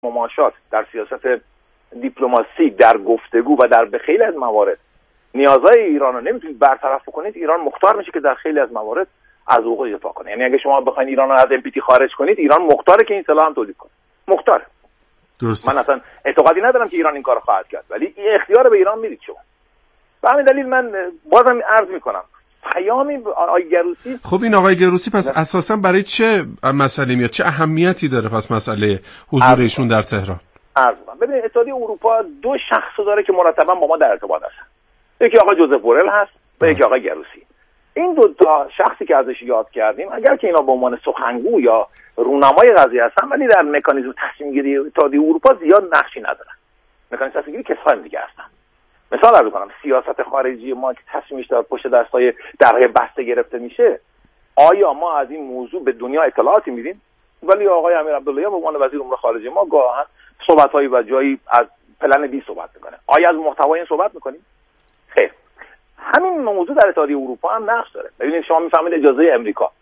مماشات، در سیاست دیپلماسی، در گفتگو و در به خیلی از موارد نیازهای ایران رو نمیتونید برطرف کنید، ایران مختار میشه که در خیلی از موارد از حقوق دفاع کنه. یعنی اگه شما بخواید ایران رو از NPT خارج کنید، ایران مختاره که این سلاح هم تولید کنه. مختاره. من اصلا اعتقادی ندارم که ایران این کارو خواهد کرد، ولی این اختیار به ایران میدید شما. به همین دلیل من بازم عرض میکنم پیامی آقای گروسی. خب این آقای گروسی پس اساسا برای چه مسئله میاد؟ چه اهمیتی داره پس مسئله حضور ایشون در تهران؟ ببینید اتحادیه اروپا دو شخص داره که مرتبا با ما در ارتباط هستن. یکی آقای جوزف بورل هست و یکی آقای گروسی. این دو تا شخصی که ازش یاد کردیم اگر که اینا به عنوان سخنگو یا رونمای قضیه هستن، ولی در مکانیزم تصمیم گیری اتحادیه اروپا زیاد نقشی ندارن. مکانیزم تصمیم گیری کسان دیگه هستن. مثال عرض کنم، سیاست خارجی ما که تصمیمش در پشت دستای درهای بسته گرفته میشه، آیا ما از این موضوع به دنیا اطلاعاتی میدیم؟ ولی آقای امیر عبداللهی به عنوان وزیر امور خارجه ما گاهن صحبت‌هایی و جایی از پلن بی صحبت میکنه. آیا از محتوای این صحبت میکنیم؟ خیر. همین موضوع در اتحادیه اروپا هم نقش داره. ببینید شما میفهمید اجازه امریکا،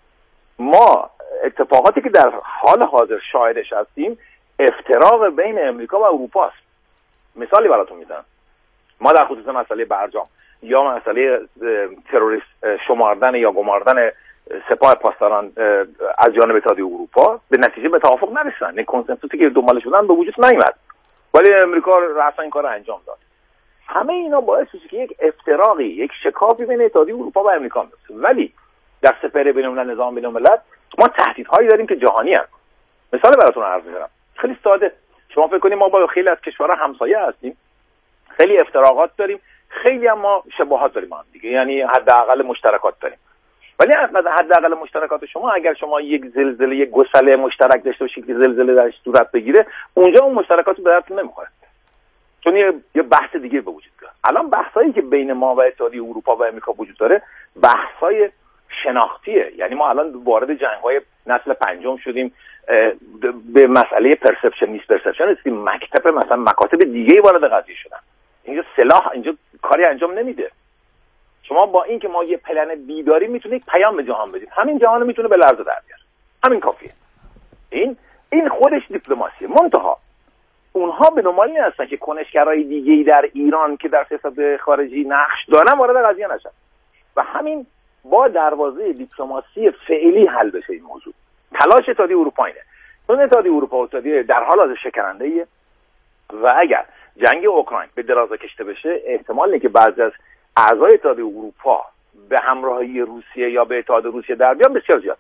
ما اتفاقاتی که در حال حاضر شاهدش هستیم افتراق بین امریکا و اروپا است. مثالی براتون میزنم. ما در خصوص مسئله برجام یا مسئله تروریست شماردن یا گماردن سپاه پاسداران از جانب اتحادیه اروپا به نتیجه به توافق نرسیدن. این کنسنسوسی که دنبالش بودن به وجود نیامد، ولی امریکا رأسا این کار رو انجام داد. همه اینا باعث شد که یک افتراقی، یک شکافی بین اتحادیه اروپا و امریکا بیفته. ولی در سپهر بین‌الملل، نظام بین‌الملل ما تهدیدهایی داریم که جهانی هست. مثال براتون عرض می‌کنم. خیلی ساده. شما فکر کنید ما با خیلی از کشورها همسایه هستیم، خیلی افتراقات داریم، خیلی هم ما شباهات داریم هم دیگه، یعنی حداقل مشترکات داریم. ولی حداقل مشترکات شما اگر شما یک زلزله، یک گسله مشترک داشته باشید که زلزله درش صورت بگیره، اونجا اون مشترکات به درتون نمیخوره، چون یه بحث دیگه به وجود میاد. الان بحثایی که بین ما و اتحادیه اروپا و امریکا وجود داره بحثای شناختیه. یعنی ما الان وارد جنگ‌های نسل پنجم شدیم، به مسئله پرسپشن نیست پرسپشن رسیدیم، مثلا مکاتب دیگه‌ای وارد قضیه شدن. اینجا سلاح اینجا کاری انجام نمیده. شما با این که ما یه پلن بی داریم میتونید پیام به جهان بدید، همین جهان میتونه به لرزه در بیاره، همین کافیه. این خودش دیپلماسیه. منتها اونها به دنبال این هستن که کنشگرای دیگه‌ای در ایران که در سیاست خارجی نقش دارن وارد قضیه نشن و همین با دروازه دیپلماسی فعلی حل بشه این موضوع. تلاش اتحادیه اروپا اینه. چون اتحادیه اروپا و اتحادیه در حال حاضر شکننده‌ایه و اگر جنگ اوکراین به درازا کشیده بشه، احتمال اینه که بعضی از اعضای اتحادیه اروپا به همراهی روسیه یا به اتحاد روسیه در بیان بسیار زیاد.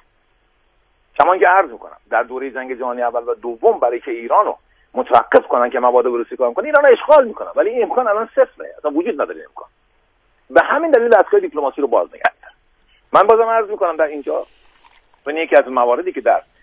کما اینکه عرض میکنم در دوره جنگ جهانی اول و دوم برای که ایرانو متوقف کنن که مواد روسی کار کنه، ایران اشغال میکنن، ولی این امکان الان صفره، اصلا وجود نداره امکان. به همین دلیل دستگاه دیپلماسی رو باز نگه دارن. من بازم عرض میکنم در اینجا و یکی از مواردی که در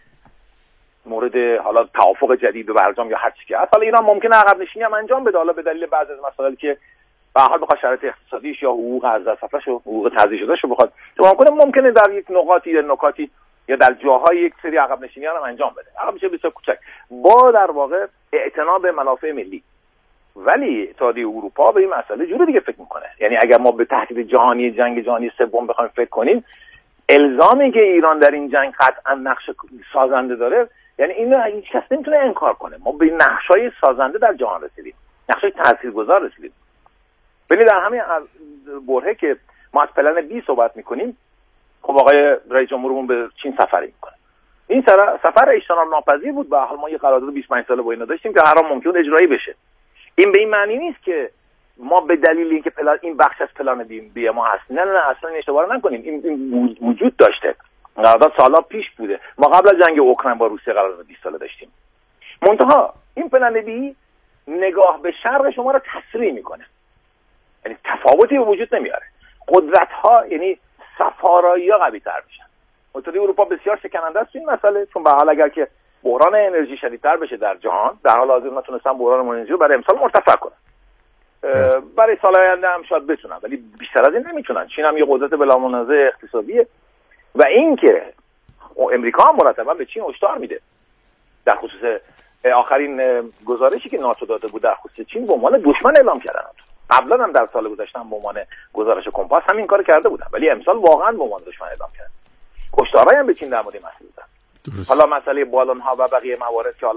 مورد حالا توافق جدید و برجام یا هر چیزی که حالا ایران ممکنه عقب نشینی هم انجام بده، حالا به دلیل بعضی از مسائلی که به هر حال بخواد شرایط اقتصادیش یا حقوق از دست رفته‌ش و حقوق تضییع شده‌ش رو بخواد ممکنه در یک نکاتی یا در جاهای یک سری عقب نشینی هم انجام بده، عقب نشینی بسیار کوچک با در واقع اعتنا به منافع ملی. ولی اتحادیه اروپا به این مسئله جوری دیگه فکر میکنه. یعنی اگر ما به تهدید جهانی، جنگ جهانی سوم بخوایم فکر کنیم، الزامی که ایران در این جنگ قطعا نقش سازنده داره، یعنی اینو هیچ کس نمیتونه انکار کنه. ما به نقشای سازنده در جهان رسیدیم، نقشای تاثیرگذار رسیدیم. ببینید در همین برهه که ما از پلن بی صحبت میکنیم، خب آقای رئیس جمهورمون به چین سفری میکنه. این سفر اجتناب ناپذیر بود. به حال ما یه قرارداد 25 ساله با اینا داشتیم که هر آن ممکن اجرایی بشه. این به این معنی نیست که ما به دلیل اینکه این بخش از پلن بی ما هست، نه اصلا اشتباه نکنیم، این وجود داشته. قرارداد سالا پیش بوده. ما قبل از جنگ اوکراین با روسیه قرارداد 20 ساله داشتیم. منتها این پلن بی نگاه به شرق شما رو تسریع میکنه. یعنی تفاوتی به وجود نمیاره. قدرت ها یعنی سفارایی ها قوی تر میشن. اتحادیه اروپا بسیار شکننده است این مسئله، چون به حال اگر که بحران انرژی شدیدتر بشه در جهان، در حال حاضر نتونستن بحران انرژی رو برای امسال مرتفع کنن. برای سال آینده هم شاید بتونن، ولی بیشتر از این نمیتونن. چین هم یه قدرت بلامنازع اقتصادیه و اینکه امریکا هم مرتبا به چین هشدار میده. در خصوص آخرین گزارشی که ناتو داده بود در خصوص چین به عنوان دشمن اعلام کردن. قبلا هم در سال گذشته به عنوان گزارش کمپاس همین کارو کرده بودن، ولی امسال واقعا به عنوان دشمن اعلام کردن. هشدارایی هم به چین در مورد مسئله دادن. حالا مسئله بالون ها و بقیه موارد که حالا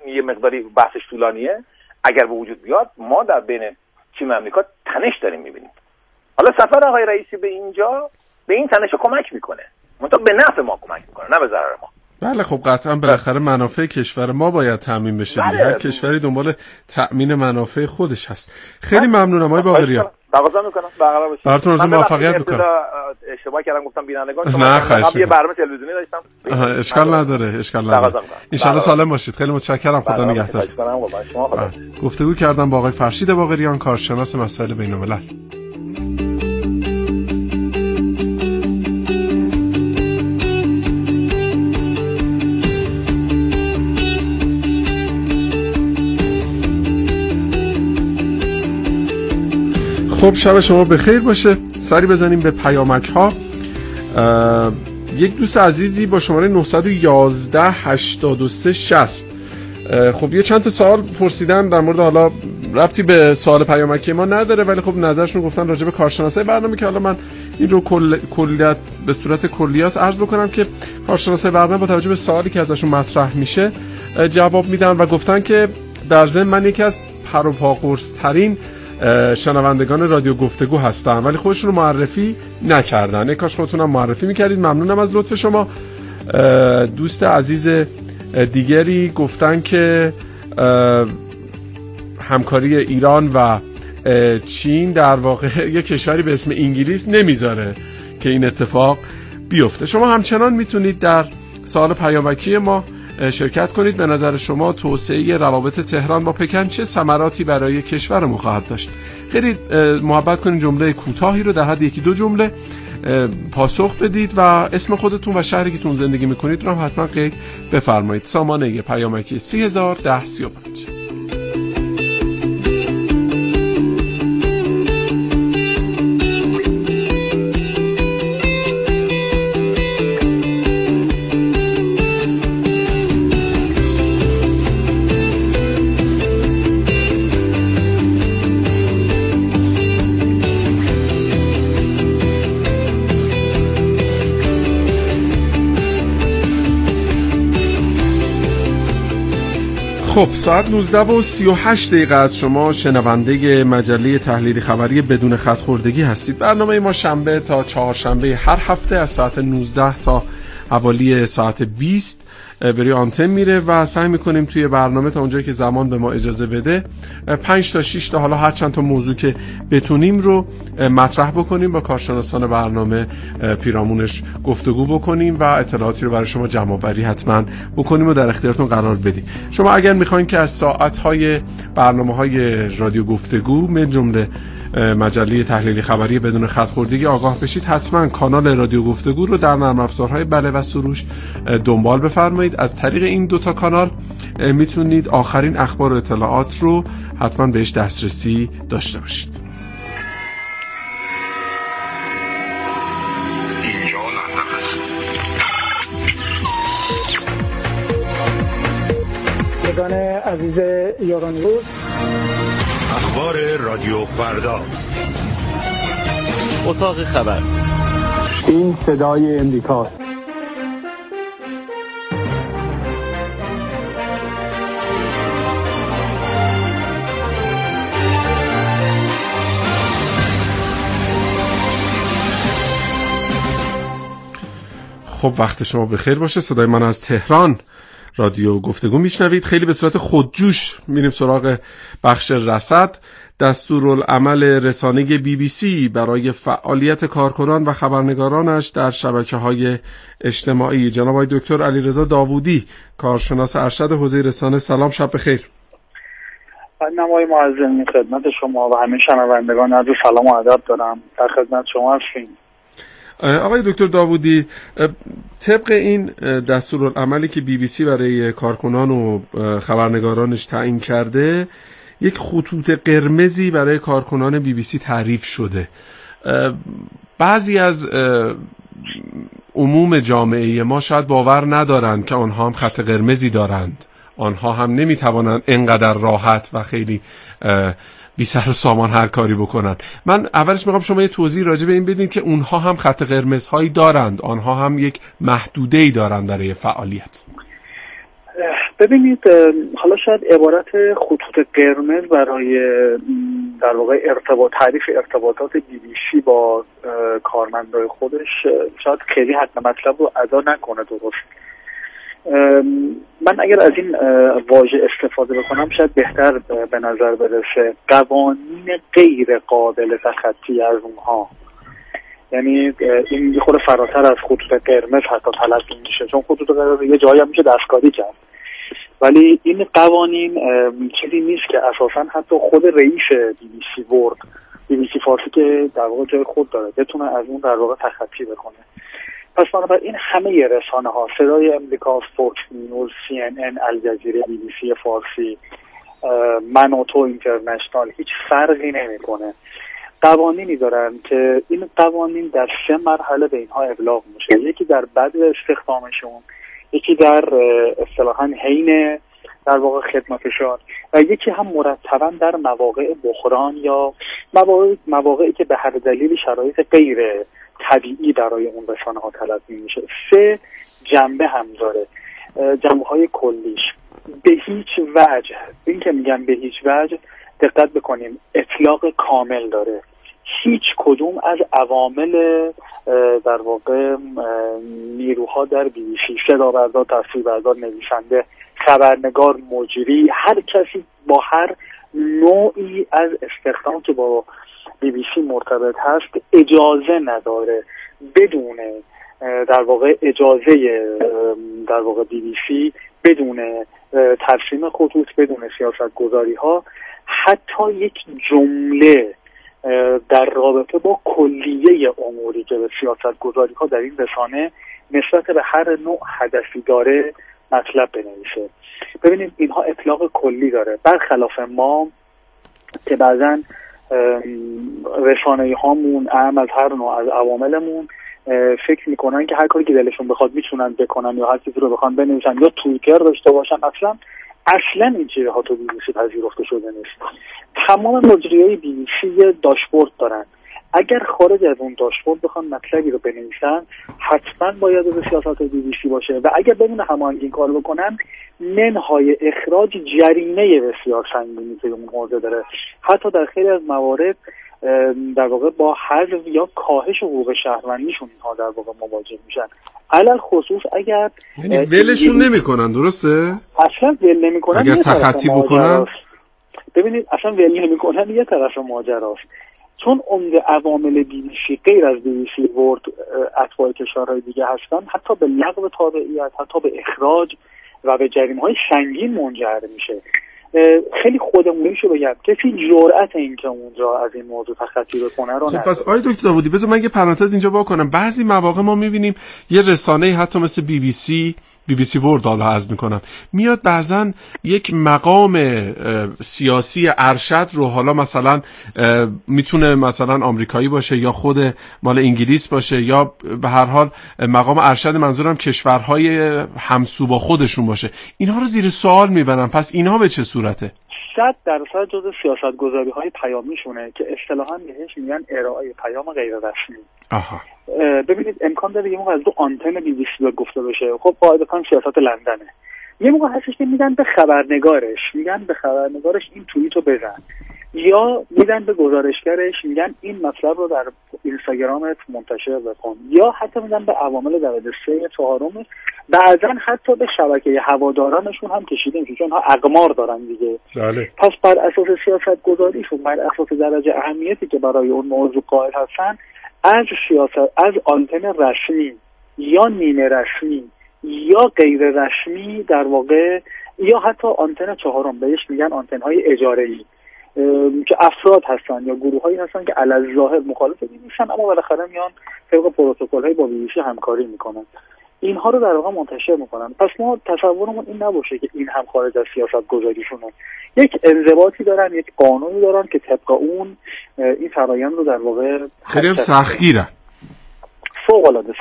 یه مقداری بحثش طولانیه، اگر به وجود بیاد ما در بین تیم آمریکا تنش داریم میبینیم. حالا سفر آقای رئیسی به اینجا به این تنش کمک میکنه، منتها به نفع ما کمک میکنه نه به ضرر ما. بله خب قطعا بالاخره منافع کشور ما باید تامین بشه. هر کشوری دنبال تامین منافع خودش هست. خیلی ممنونم آقای باقریان. تقاضا میکنم برقرار باشید. براتون آرزوی موفقیت میکنم. اشتباه کردم گفتم بینندگان نه خواهش یه برنامه تلویزیونی داشتم. اشکال نداره. ان شاء الله سالم باشید. خیلی متشکرم. خدا نگهدار. گفتگو کردم با آقای فرشید باقریان، کارشناس مسائل بین‌الملل. خب شب شما بخیر باشه. سری بزنیم به پیامک ها. یک دوست عزیزی با شماره 911 83 60 خب یه چند تا سوال پرسیدن در مورد، حالا ربطی به سوال پیامکی ما نداره ولی خب نظرشون گفتن راجع به کارشناسای برنامه که حالا من این رو کلیت به صورت کلیات عرض بکنم که کارشناسای برنامه با توجه به سوالی که ازشون مطرح میشه جواب میدن و گفتن که در ضمن من یکی از پر و پا قرص ترین شنوندگان رادیو گفتگو هستم ولی خودشون رو معرفی نکردن. کاش خودتونم معرفی میکردید. ممنونم از لطف شما. دوست عزیز دیگری گفتن که همکاری ایران و چین در واقع یک کشوری به اسم انگلیس نمیذاره که این اتفاق بیفته. شما همچنان میتونید در سوال پیامکی ما شرکت کنید. به نظر شما توسعه روابط تهران با پکن چه ثمراتی برای کشورمون خواهد داشت؟ خیلی محبت کنید جمله کوتاهی رو در حد 1-2 جمله پاسخ بدید و اسم خودتون و شهری که تون زندگی میکنید رو هم حتما قید بفرمایید. سامانه پیامکی 301035. خب ساعت 19:38 از شما شنونده مجله تحلیلی خبری بدون خط خوردگی هستید. برنامه ما شنبه تا چهارشنبه هر هفته از ساعت 19 تا حوالی ساعت 20 بری آنتن میره و سعی میکنیم توی برنامه تا اونجایی که زمان به ما اجازه بده 5 تا 6 تا حالا هر چند تا موضوع که بتونیم رو مطرح بکنیم، با کارشناسان برنامه پیرامونش گفتگو بکنیم و اطلاعاتی رو برای شما جمع آوری حتما بکنیم و در اختیارتون قرار بدیم. شما اگر میخواین که از ساعت‌های برنامه‌های رادیو گفتگو من جمله مجله تحلیلی خبری بدون خط خوردگی آگاه بشید، حتما کانال رادیو گفتگو رو در نرم افزارهای بله و سروش دنبال بفرمایید. از طریق این 2 تا کانال میتونید آخرین اخبار و اطلاعات رو حتما بهش دسترسی داشته باشید. یگان عزیز یارانیوز، اخبار رادیو فردا، اتاق خبر، این صدای امریکاست. خب وقت شما بخیر باشه. صدای من از تهران رادیو گفتگو میشنوید. خیلی به صورت خودجوش میریم سراغ بخش رصد. دستورالعمل رسانه BBC برای فعالیت کارکنان و خبرنگارانش در شبکه‌های اجتماعی. جناب آقای دکتر علیرضا داوودی، کارشناس ارشد حوزه رسانه، سلام، شب بخیر. نمای معظمی خدمت شما و همه شنوندگان عرض سلام و ادب دارم. در خدمت شما هستیم. آقای دکتر داوودی، طبق این دستورالعملی که BBC برای کارکنان و خبرنگارانش تعیین کرده، یک خطوط قرمزی برای کارکنان BBC تعریف شده. بعضی از عموم جامعه ما شاید باور ندارند که آنها هم خط قرمزی دارند، آنها هم نمیتوانند انقدر راحت و خیلی بی سر و سامان هر کاری بکنن. من اولش میخوام شما یه توضیح راجع به این بدین که اونها هم خط قرمزهایی دارند، آنها هم یک محدوده‌ای دارند برای فعالیت. ببینید حالا شاید عبارت خطوط قرمز برای در واقع تعریف ارتباطات BBC با کارمندای خودش شاید خیلی حد مطلب رو ادا نکنه درست. من اگر از این واژه استفاده بکنم شاید بهتر به نظر برسه قوانین غیر قابل تخطی از اونها. یعنی این یه خورده فراتر از خطوط قرمز حتی تلقی میشه، چون خطوط قرمز یه جایی هم میشه دستکاری کرد، ولی این قوانین چیزی نیست که اساسا حتی خود رئیس BBC فارسی که در واقع جای خود داره بتونه از اون در واقع تخطی بکنه. پس بنابراین همه رسانه ها، صدای امریکا، فوکس نیوز، CNN، الجزیره، BBC فارسی، من و تو اینترنشنال، هیچ فرقی نمیکنه. قوانینی دارن که این قوانین در 3 مرحله به اینها ابلاغ میشه. یکی در بعد استخدامشون، یکی در اصطلاحاً حین در واقع خدمتشان، و یکی هم مرتباً در مواقع بحران یا مواقعی که به هر دلیل شرایط غیر طبیعی برای اون رسانه‌ها تلقی میشه. 3 جنبه هم داره. جنبه‌های کلیش به هیچ وجه، این که میگم به هیچ وجه دقت بکنیم، اطلاق کامل داره. هیچ کدوم از عوامل در واقع نیروها در BBC، صدابردار، تصویربردار، نویسنده، خبرنگار، مجری، هر کسی با هر نوعی از استخدام که با BBC مرتبط هست اجازه نداره بدون در واقع اجازه در واقع BBC، بدون ترسیم خطوط، بدون سیاست گذاری ها، حتی یک جمله در رابطه با کلیه اموری که به سیاست گذاری ها در این رسانه نسبت به هر نوع هدفی داره مطلب بنویسه. ببینید اینها اطلاق کلی داره، برخلاف ما که بعضا رسانه‌ای هامون اهم از هر نوع از عواملمون فکر میکنن که هر کاری که دلشون بخواد میتونن بکنن یا هر چیزی رو بخوان بنویسن یا توییتر داشته باشن. اصلا این چیزها تو BBC پذیرفته شده نیست. تمام مجریای BBC یه داشبورد دارن. اگر خارج از اون داشبورد بخوان مطلبی رو بنویسن حتما باید به سیاست BBC باشه و اگر بدون هماهنگی این کار بکنن منهای اخراج جریمه بسیار سنگینی که اون حوزه داره. حتی در خیلی از موارد در واقع با حذف یا کاهش حقوق شهروندیشون اینها در واقع مواجه میشن. علل خصوص اگر یعنی ولشون نمیکنن، درسته؟ اصلا ول نمیکنن. اگر تخطی بکنن، ببینید اصلا ول نمیکنن، یه طرف ماجراست. چون عمده عوامل BBC غیر از BBC ورد اتباع کشورهای دیگه هستن، حتی به لغو تابعیت، حتی به اخراج و به جریمه‌های سنگین منجر میشه. خیلی خودمونیشو بگم کسی جرأت این که اونجا از این موضوع تخطی بکنه رو نداره. پس آقای دکتر داوودی بذار من یه پرانتز اینجا وا کنم. بعضی مواقع ما می‌بینیم یه رسانه حتی مثل BBC ورد حالا عرض می‌کنم میاد بعضن یک مقام سیاسی ارشد رو، حالا مثلا میتونه مثلا آمریکایی باشه یا خود مال انگلیس باشه یا به هر حال مقام ارشد منظورم کشورهای همسو با خودشون باشه، اینها رو زیر سوال میبرن. پس اینها به چه صورته؟ 100% جزء سیاست‌گذاری‌های پیامیشونه که اصطلاحاً بهش میگن ارائه پیام غیر رسمی. ببینید امکان داره یه موقع از دو آنتن BBC گفته بشه، خب قاعدتاً سیاست لندنه. یه موقع هستش که میگن به خبرنگارش این توییتو بزن، یا میدن به گزارشگرش میگن این مطلب رو در اینستاگرامت منتشر بکن، یا حتی میدن به عوامل درجه 3 4، بعضا حتی به شبکه هوادارانشون هم کشیده میشه، چون ها اقمار دارن دیگه. بله. پس بر اساس سیاست گذاریشون، بر اساس درجه اهمیتی که برای اون موضوع قائل هستن، از آنتن رسمی یا نیمه رسمی یا غیر رسمی در واقع، یا حتی آنتن 4 بهش میگن آنتن‌های اجاره‌ای که افراد هستن یا گروه‌هایی هستن که علی ظاهر مخالف نیستن اما بالاخره میان طبق پروتکل‌های با BBC همکاری میکنن، اینها رو در واقع منتشر میکنن. پس ما تصورمون این نباشه که این هم خارج از سیاست گذاریشونه. یک انضباطی دارن، یک قانونی دارن که طبق اون این فرآیند رو در واقع خیلی هم سختگیرن، فوق‌العاده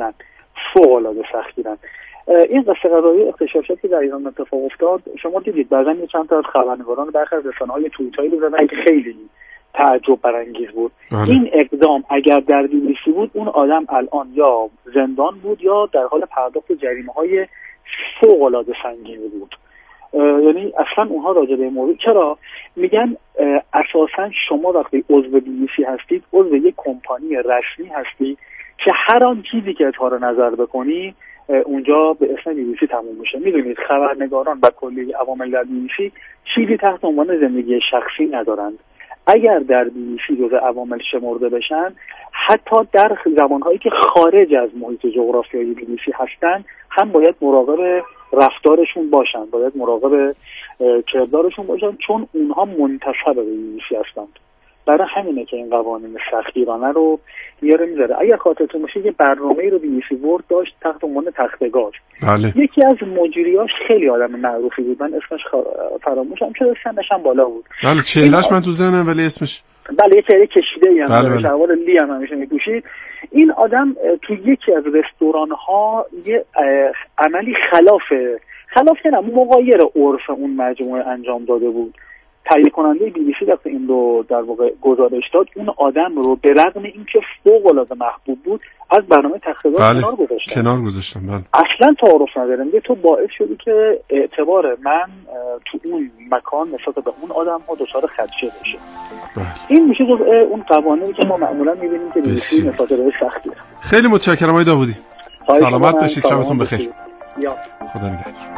سختگیرن. این قصه قضایی اغتشاشاتی در ایران اتفاق افتاد، شما دیدید بعضا یه چند تا از خبرنگاران برخی از رسانه‌های توییتایی رو زدن که خیلی تعجب برانگیز بود. این اقدام اگر در BBC بود اون آدم الان یا زندان بود یا در حال پرداخت جریمه‌های فوق‌العاده سنگینی بود. یعنی اصلا اونها راجع به موضوع چرا میگن اساسا شما وقتی عضو BBC هستید عضو یک کمپانی رسمی هستید که هر آن چیزی که اظهار نظر بکنی اونجا به اسم BBC تموم میشه. میدونید خبرنگاران و کلی عوامل در BBC چیزی تحت عنوان زندگی شخصی ندارند. اگر در BBC جزء عوامل شمرده بشن، حتی در زمانهایی که خارج از محیط جغرافیایی BBC هستن هم باید مراقب رفتارشون باشن، باید مراقب کردارشون باشن، چون اونها منتسب به BBC هستند. برای همینه که این قوانین سختگیرانه رو میاره میذاره. اگر خاطرتون باشه یه برنامه‌ای رو BBC ورد داشت تحت عنوان تختگاج. بله. یکی از مجریاش خیلی آدم معروفی بود، من اسمش فراموشم شده، سنش هم بالا بود. بله چهله‌اش من تو ذهنم ولی اسمش بله یه چهره کشیده‌ای هم بله. شلوار لی هم همیشه میپوشید. این آدم تو یکی از رستوران‌ها یه عملی خلاف نه مغایر عرف اون مجموعه انجام داده بود. تهیه کننده BBC وقتی این رو در واقع گزارش داد، اون آدم رو به رغم اینکه فوق‌العاده محبوب بود از برنامه تختگاه کنار گذاشتن. بله. اصلا تعارف نداره. میگه تو باعث شدی که اعتبار من تو اون مکان نسبت به اون آدم ها دچار خدشه بشه. بله. این میشه جزء اون قوانینی که ما معمولا میبینیم که BBC نسبت به سختیه. خیلی متشکرم آقای داوودی. سلامت باشید، شبتون بخیر. خدا نگهدار.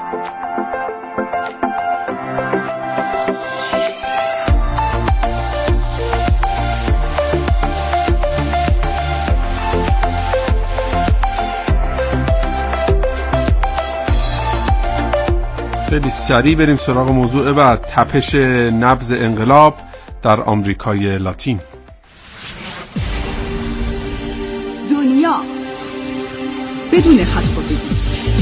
خیلی سریع بریم سراغ موضوع بعد. تپش نبض انقلاب در آمریکای لاتین. دنیا بدون خط‌خوردگی.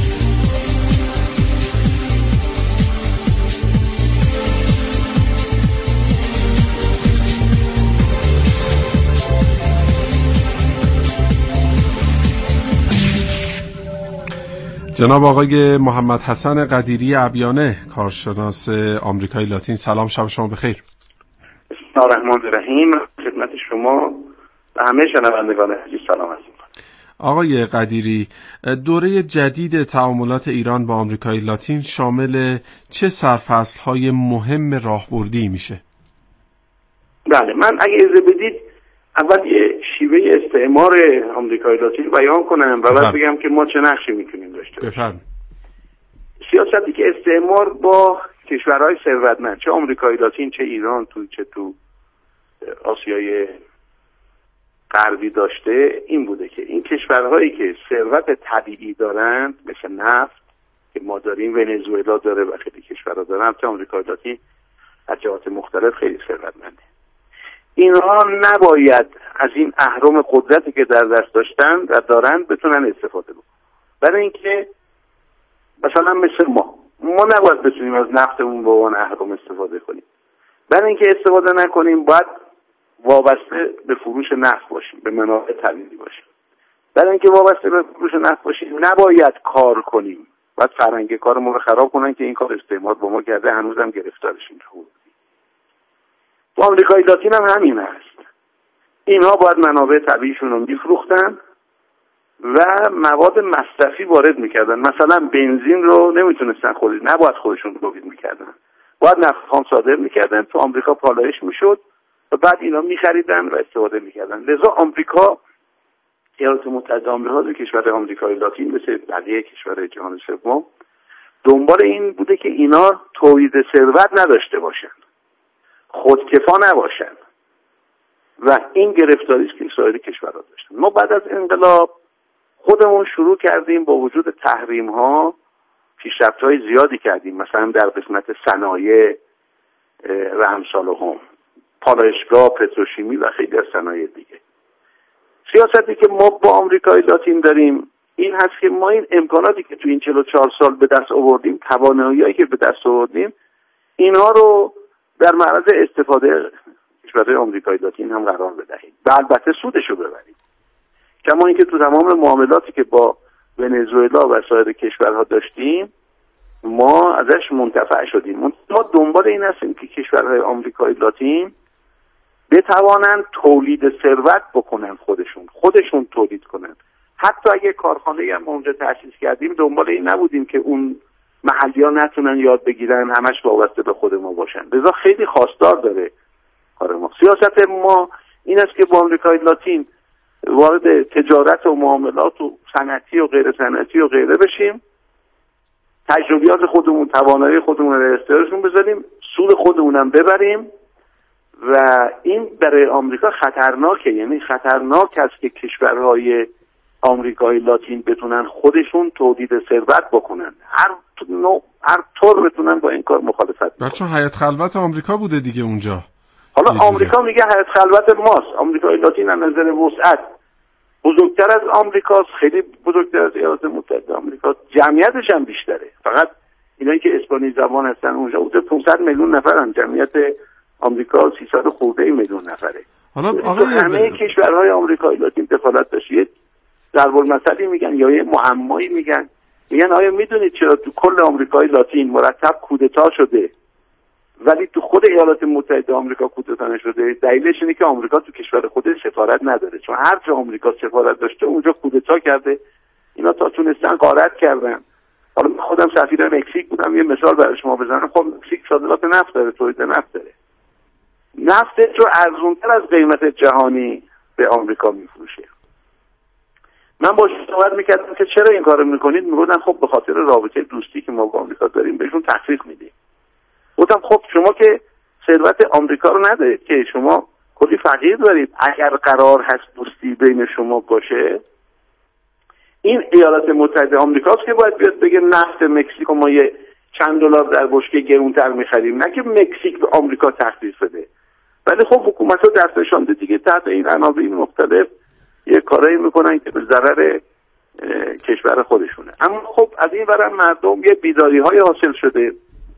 جناب آقای محمد حسن قدیری عبیانه، کارشناس آمریکای لاتین، سلام، شب شما بخیر. بسم الله الرحمن الرحیم. خدمت شما و همه شنوندگان عزیز سلام هستم. آقای قدیری، دوره جدید تعاملات ایران با آمریکای لاتین شامل چه سرفصل‌های مهم راهبردی میشه؟ بله، من اگه اجازه بدید اول یه شیوه استعمار آمریکای لاتین بیان کنم و بعد بگم که ما چه نقشی میتونیم داشته باشیم. بفرمایید. سیاستی که استعمار با کشورهای ثروتمند، چه آمریکای لاتین چه ایران چه تو آسیای غربی داشته، این بوده که این کشورهایی که ثروت طبیعی دارند مثل نفت که ما داریم، ونزوئلا داره و خیلی کشورها دارن، البته آمریکای لاتین از جهات مختلف خیلی ثروتمنده، اینها نباید از این اهرم قدرتی که در دست داشتن و دارن بتونن استفاده بکنن. برای اینکه مثلا مثل ما نباید بتونیم از نفتمون به عنوان اهرم استفاده کنیم. برای اینکه استفاده نکنیم باید وابسته به فروش نفت باشیم، به منابع طبیعی باشیم. برای اینکه وابسته به فروش نفت باشیم نباید کار کنیم، باید فرهنگ کارمون رو خراب کنن که این کار استعمار با ما کرده، هنوزم گرفتارشیم. تو آمریکای لاتین هم همین هست. اینها باید منابع طبیعیشون رو میفروختن و مواد مصرفی وارد میکردن. مثلا بنزین رو نمیتونستن نباید خودشون تولید میکردن، باید نفتخوان صادر میکردن، تو آمریکا پالایش میشد و بعد اینا میخریدن و استفاده میکردن. لذا آمریکا، ایالات متحده آمریکا و کشور آمریکای لاتین مثل بقیه کشور جهان سوم دنبال این بوده که اینا تولید ثروت نداشته باشن، خودکفا نباشن و این گرفتاری است که سایر کشورها داشتن. ما بعد از انقلاب خودمون شروع کردیم با وجود تحریم ها پیشرفت‌های زیادی کردیم، مثلا در قسمت صنایع و امثالهم، پالایشگاه، پتروشیمی و خیلی از صنایع دیگه. سیاستی که ما با آمریکای لاتین داریم این هست که ما این امکاناتی که تو این 44 سال به دست آوردیم، توانایی‌هایی که به دست آوردیم، اینها رو در معرض استفاده کشورهای آمریکای لاتین هم قرار بدهیم و البته سودش رو ببریم. کما اینکه تو تمام معاملاتی که با ونزوئلا و سایر کشورها داشتیم ما ازش منتفع شدیم. ما دنبال این هستیم که کشورهای آمریکای لاتین بتوانند تولید ثروت بکنن، خودشون تولید کنن. حتی اگه کارخانه‌ای هم اونجا تأسیس کردیم دنبال این نبودیم که اون محلی‌ها نتونن یاد بگیرن، همش وابسته به خود ما باشن. لذا خیلی خواستار داره کار ما. سیاست ما این است که با آمریکای لاتین وارد تجارت و معاملات و صنعتی و غیر صنعتی و غیره بشیم، تجربیات خودمون، توانایی خودمون رو استعارشون بذاریم، سود خودمون هم ببریم و این برای آمریکا خطرناکه. یعنی خطرناک است که کشورهای آمریکای لاتین بتونن خودشون تولید ثروت بکنن، هر طور بتونن با این کار مخالفت کنن. چون هیئت خلوت آمریکا بوده دیگه اونجا. حالا آمریکا میگه هیئت خلوت ماست. آمریکای لاتین از نظر وسعت بزرگتر از آمریکاست، خیلی بزرگتر از ایالات متحده آمریکا، جمعیتش هم بیشتره. فقط اینایی که اسپانی زبان هستن اونجا حدود 500 میلیون نفرن، جمعیت آمریکا 300 خورده میلیون نفره. حالا همه کشورهای آمریکای لاتین دخالت داشته. ضرب‌المثلی میگن یا یه معمایی میگن آیا میدونید چرا تو کل آمریکای لاتین مرتب کودتا شده ولی تو خود ایالات متحده آمریکا کودتا نشده؟ دلیلش اینه که آمریکا تو کشور خودش سفارت نداره، چون هر جا آمریکا سفارت داشته اونجا کودتا کرده، اینا تا تونستن غارت کردن. حالا من خودم سفیر مکزیک بودم، یه مثال برای شما بزنم. خب مکزیک صادرات نفت داره، تولید نفت داره، نفتش رو ارزان‌تر از قیمت جهانی به آمریکا میفروشه. من باهاش صحبت میکردم که چرا این کارو میکنید؟ میگفتن خب به خاطر رابطه دوستی که ما با آمریکا داریم بهشون تخفیف میدیم. گفتم خب شما که ثروت آمریکا رو ندارید که، شما کلی فقیر دارید. اگر قرار هست دوستی بین شما باشه، این ایالات متحده آمریکاست که باید بیاد بگه نفت مکزیک ما یه چند دلار در بشکه گرونتر میخریم، نه که مکزیک به آمریکا تخفیف بده. ولی خب حکومت‌ها دستشان دیگه تحت این عناوین مختلف یه کارایی میکنن که به ضرر کشور خودشونه. اما خب از این ورم مردم یه بیداری‌های حاصل شده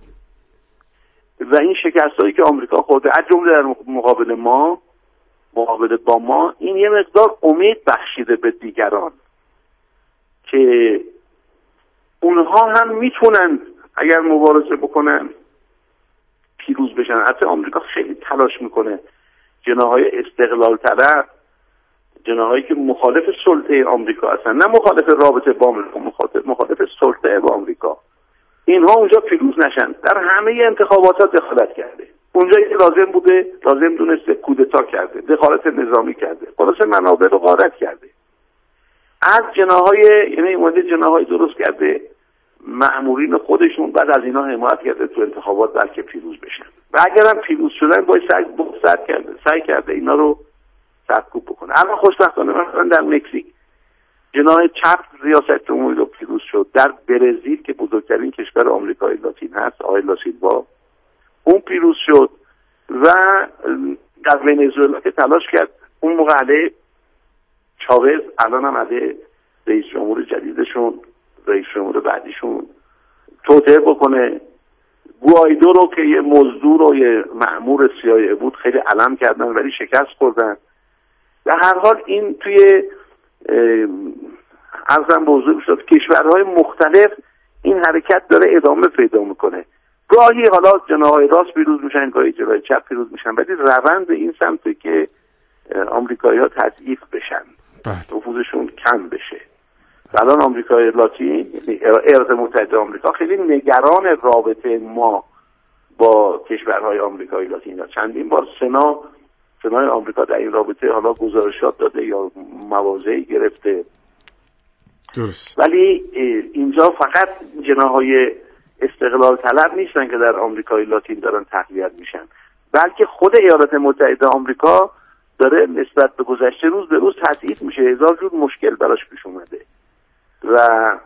و این شکستایی که آمریکا خورده از جمله در مقابل با ما، این یه مقدار امید بخشیده به دیگران که اونها هم میتونن اگر مبارزه بکنن پیروز بشن. حتی آمریکا خیلی تلاش میکنه جناح‌های استقلال طلب، جناحایی که مخالف سلطه آمریکا هستن، نه مخالف رابطه با آمریکا، مخالف سلطه با آمریکا، اینها اونجا پیروز نشن. در همه انتخابات دخالت کرده، اونجایی که لازم دونسته کودتا کرده، دخالت نظامی کرده، خلاص منابع رو غارت کرده. از یعنی اومده جناحای درست کرده، مأمورین خودشون، بعد از اینا حمایت کرده تو انتخابات بلکه پیروز بشن. و اگرم پیروز شدن باید سعی کرده اینا رو سرکوب بکنه. اما خوشبختانه مثلا در مکزیک جناح چپ ریاست جمهوری رو پیروز شد. در برزیل که بزرگترین کشور آمریکای لاتین هست، آقای لاسیلوا، اون پیروز شد. و در ونزوئلا که تلاش کرد اون موقع علیه چاوز، الان هم علیه رئیس جمهور جدیدشون، رئیس جمهور بعدیشون توطئه بکنه. گوایدو رو که یه مزدور و یه مأمور CIA بود خیلی علم کردن ولی شکست خوردن. در هر حال این توی عرضم به حضور شد کشورهای مختلف این حرکت داره ادامه پیدا میکنه. گاهی حالا جناحهای راست پیروز میشن، گاهی جناحهای چپ پیروز میشن، ولی روند این سمته که آمریکایی‌ها تضعیف بشن، نفوذشون کم بشه. الان آمریکای لاتین، ایالات متحده آمریکا خیلی نگران رابطه ما با کشورهای آمریکای لاتین. چندین بار سنای آمریکا در این رابطه حالا گزارشات داده یا مواضعی گرفته. درست. ولی اینجا فقط جناحهای استقلال طلب نیستن که در آمریکای لاتین دارن تقویت میشن، بلکه خود ایالات متحده آمریکا داره نسبت به گذشته روز به روز تضعیف میشه. هزار جور مشکل براش پیش اومده و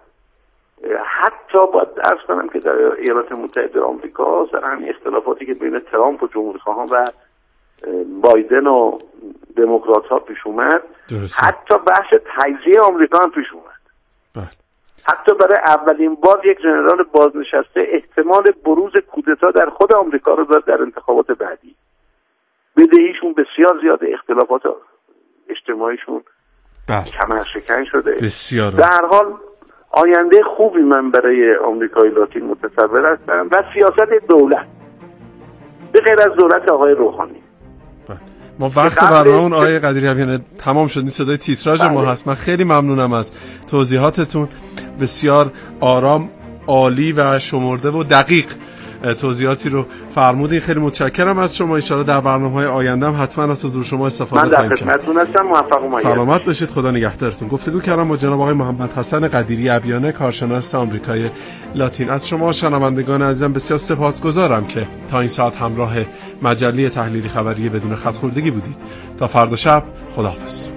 حتی باید عرض کنم که در ایالات متحده آمریکا سر همین اختلافاتی که بین ترامپ و جمهوری خواهان و بایدن و دموکرات ها پیش اومد، حتی بحث تجزیه آمریکا هم پیش اومد. حتی برای اولین بار یک ژنرال بازنشسته احتمال بروز کودتا در خود آمریکا رو داد در انتخابات بعدی. بدهیشون بسیار زیاده، اختلافات اجتماعیشون کمرشکن شده. بسیار. در هر حال آینده خوبی من برای آمریکای لاتین متصور هستم و سیاست دولت به غیر از دولت آقای روحانی. ما وقت برنامه‌مون آقای قدیری‌یان تمام شد. این صدای تیتراژ ما هست. من خیلی ممنونم از توضیحاتتون. بسیار آرام عالی و شمرده و دقیق توضیحاتی رو فرمودین. خیلی متشکرم از شما. ان شاءالله در برنامه‌های آینده هم حتما از حضور شما استفاده خواهیم کرد. من در خدمتتون هستم. موفق و مایه. سلامت باشید. خدا نگهدارتون. گفتگو کردم با جناب آقای محمد حسن قدیری ابیانه، کارشناس آمریکای لاتین. از شما شنوندگان عزیزم بسیار سپاسگزارم که تا این ساعت همراه مجله تحلیلی خبری بدون خط خوردگی بودید. تا فردا شب، خداحافظ.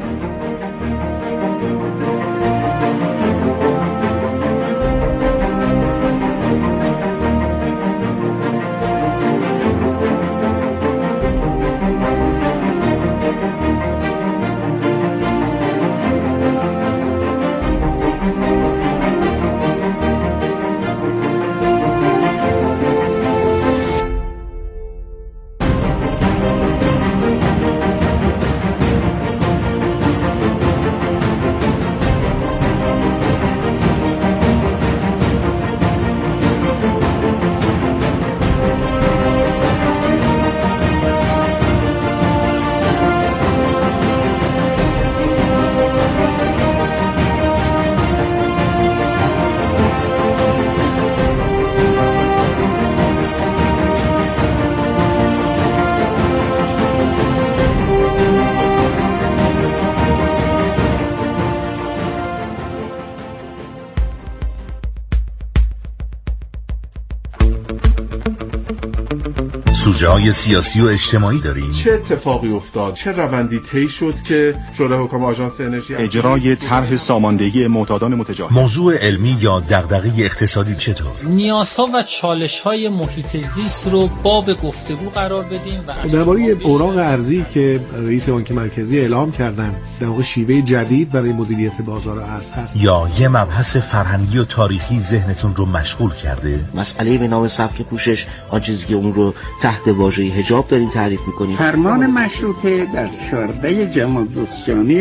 سوژه‌های سیاسی و اجتماعی داریم. چه اتفاقی افتاد؟ چه روندی طی شد که شورای حکام آژانس انرژی اجرای طرح ساماندهی معتادان متجاهل؟ موضوع علمی یا دغدغه اقتصادی چطور؟ نیازها و چالش‌های محیط زیست رو باب گفتگو قرار بدیم و درباره اوراق ارزی که رئیس بانک مرکزی اعلام کردن در واقع شیوه جدید برای مدیریت بازار ارز هست. یا یه مبحث فرهنگی و تاریخی ذهنتون رو مشغول کرده؟ مسئله به نام سبک پوشش، آن چیزی که اون رو تحت واژه حجاب داریم تعریف می‌کنیم. فرمان مشروطه در 14 جمادی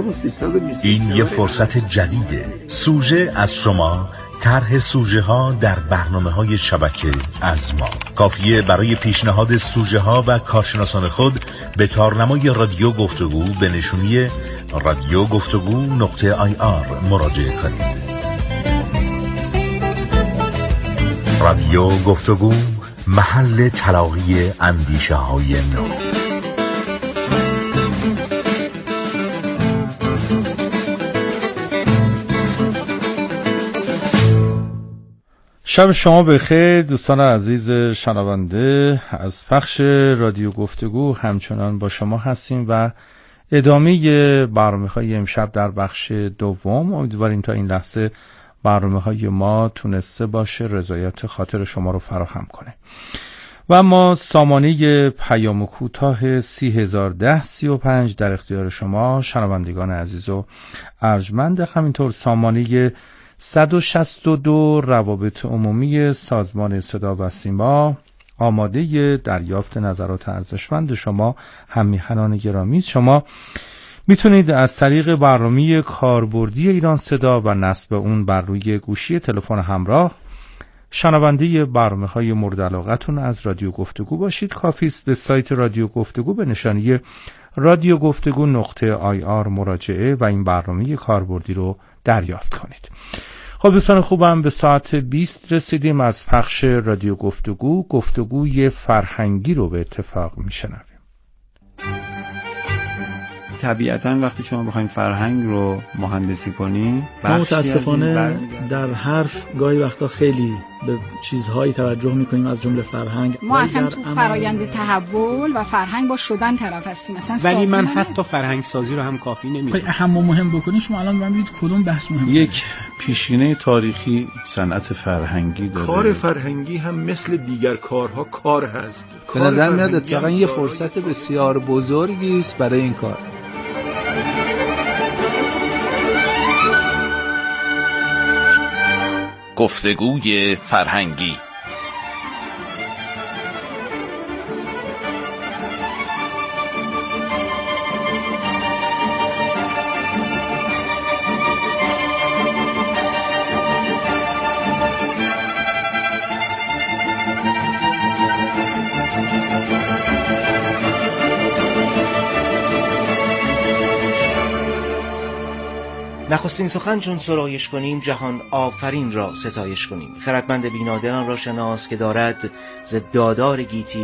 1320. این یه فرصت جدیده. سوژه از شما، طرح سوژه ها در برنامه‌های شبکه از ما. کافیه برای پیشنهاد سوژه ها و کارشناسان خود به تارنمای رادیو گفتگو به نشونی radiogفتگو.ir مراجعه کنید. رادیو گفتگو، محل تلاقی اندیشه های نو. شب شما بخیر دوستان عزیز شنونده. از پخش رادیو گفتگو همچنان با شما هستیم و ادامه برنامه‌های امشب در بخش دوم. امیدواریم تا این لحظه برنامه‌های ما تونسته باشه رضایت خاطر شما رو فراهم کنه. و ما سامانه پیام کوتاه 301035 در اختیار شما شنوندگان عزیز و ارجمند، همینطور سامانه 162 روابط عمومی سازمان صدا و سیما آماده دریافت نظرات ارزشمند شما هم‌میهنان گرامی. شما میتونید از طریق برنامه کاربردی ایران صدا و نصب اون بر روی گوشی تلفن همراه شنونده برنامه‌های مورد علاقتون از رادیو گفتگو باشید. کافی است به سایت رادیو گفتگو به نشانی radiogفتگو.ir مراجعه و این برنامه کاربردی رو دریافت کنید. خب دوستان خوبم، به ساعت 20 رسیدیم از پخش رادیو گفتگو. گفتگوی فرهنگی رو به اتفاق میشنویم. طبیعتاً وقتی شما بخواید فرهنگ رو مهندسی کنین، ما متاسفانه در حرف گاهی وقتا خیلی به چیزهایی توجه میکنیم از جمله فرهنگ. ما اصلا تو فرایند تحول و فرهنگ با شدن طرف هستیم. ولی من حتی فرهنگ سازی رو هم کافی نمیدونم. اهم و مهم بکنید شما الان ببینید کدوم بحث مهمه. یک پیشینه تاریخی صنعت فرهنگی داره. کار فرهنگی هم مثل دیگر کارها کار هست. به نظر میاد اتفاقا یه فرصت بسیار بزرگی است برای این کار. گفتگوی فرهنگی. نخستین سخن چون سرایش کنیم جهان آفرین را ستایش کنیم. خردمند بینادلان را شناس که دارد ز دادار گیتی